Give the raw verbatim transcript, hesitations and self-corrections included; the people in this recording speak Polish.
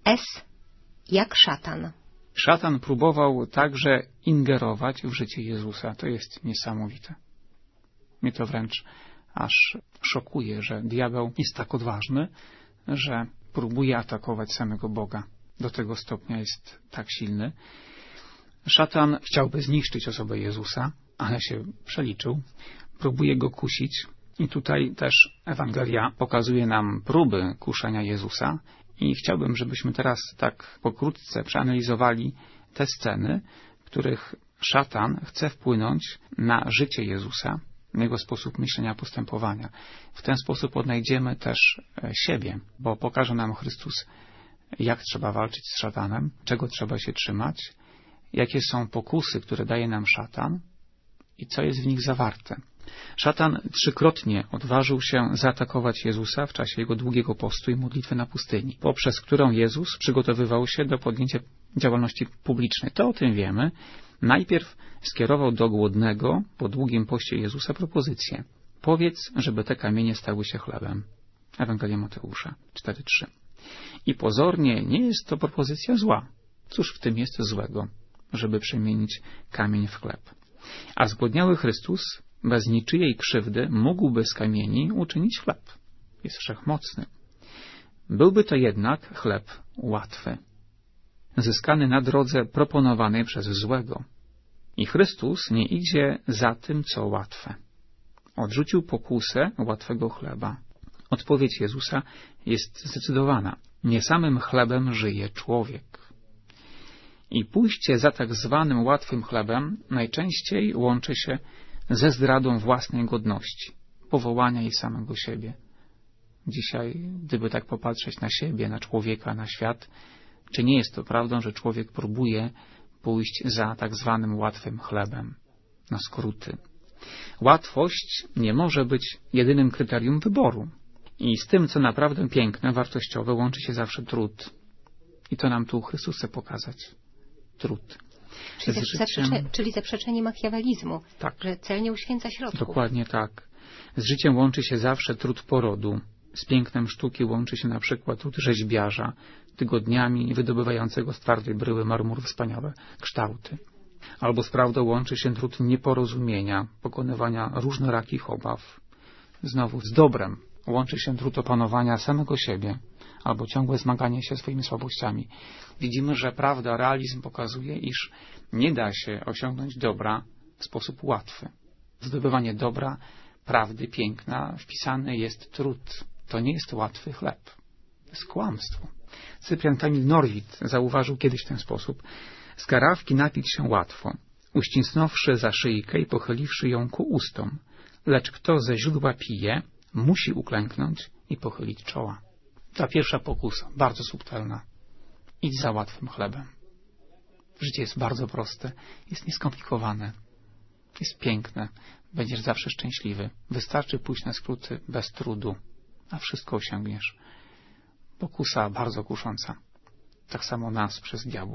S jak szatan. Szatan próbował także ingerować w życie Jezusa. To jest niesamowite. Mnie to wręcz aż szokuje, że diabeł jest tak odważny, że próbuje atakować samego Boga. Do tego stopnia jest tak silny. Szatan chciałby zniszczyć osobę Jezusa, ale się przeliczył. Próbuje go kusić. I tutaj też Ewangelia pokazuje nam próby kuszenia Jezusa. I chciałbym, żebyśmy teraz tak pokrótce przeanalizowali te sceny, w których szatan chce wpłynąć na życie Jezusa, na jego sposób myślenia, postępowania. W ten sposób odnajdziemy też siebie, bo pokaże nam Chrystus, jak trzeba walczyć z szatanem, czego trzeba się trzymać, jakie są pokusy, które daje nam szatan i co jest w nich zawarte. Szatan trzykrotnie odważył się zaatakować Jezusa w czasie jego długiego postu i modlitwy na pustyni, poprzez którą Jezus przygotowywał się do podjęcia działalności publicznej. To o tym wiemy. Najpierw skierował do głodnego po długim poście Jezusa propozycję. Powiedz, żeby te kamienie stały się chlebem. Ewangelia Mateusza cztery trzy. I pozornie nie jest to propozycja zła. Cóż w tym jest złego, żeby przemienić kamień w chleb? A zgłodniały Chrystus bez niczyjej krzywdy mógłby z kamieni uczynić chleb. Jest wszechmocny. Byłby to jednak chleb łatwy, zyskany na drodze proponowanej przez złego. I Chrystus nie idzie za tym, co łatwe. Odrzucił pokusę łatwego chleba. Odpowiedź Jezusa jest zdecydowana. Nie samym chlebem żyje człowiek. I pójście za tak zwanym łatwym chlebem najczęściej łączy się ze zdradą własnej godności, powołania i samego siebie. Dzisiaj, gdyby tak popatrzeć na siebie, na człowieka, na świat, czy nie jest to prawdą, że człowiek próbuje pójść za tak zwanym łatwym chlebem, na skróty. Łatwość nie może być jedynym kryterium wyboru. I z tym, co naprawdę piękne, wartościowe, łączy się zawsze trud. I to nam tu Chrystus chce pokazać. Trud. Czyli, zaprzecze, czyli zaprzeczenie machiawelizmu, tak, że cel nie uświęca środków. Dokładnie tak. Z życiem łączy się zawsze trud porodu. Z pięknem sztuki łączy się na przykład trud rzeźbiarza, tygodniami wydobywającego z twardej bryły marmur wspaniałe kształty. Albo z prawdą łączy się trud nieporozumienia, pokonywania różnorakich obaw. Znowu z dobrem łączy się trud opanowania samego siebie, albo ciągłe zmaganie się swoimi słabościami. Widzimy, że prawda, realizm pokazuje, iż nie da się osiągnąć dobra w sposób łatwy. Zdobywanie dobra, prawdy, piękna wpisany jest trud. To nie jest łatwy chleb. To jest kłamstwo. Cyprian Kamil Norwid zauważył kiedyś w ten sposób. Z karawki napić się łatwo, uścisnąwszy za szyjkę i pochyliwszy ją ku ustom. Lecz kto ze źródła pije, musi uklęknąć i pochylić czoła. Ta pierwsza pokusa, bardzo subtelna. Idź za łatwym chlebem. Życie jest bardzo proste, jest nieskomplikowane, jest piękne, będziesz zawsze szczęśliwy. Wystarczy pójść na skróty bez trudu, a wszystko osiągniesz. Pokusa bardzo kusząca. Tak samo nas przez diabła.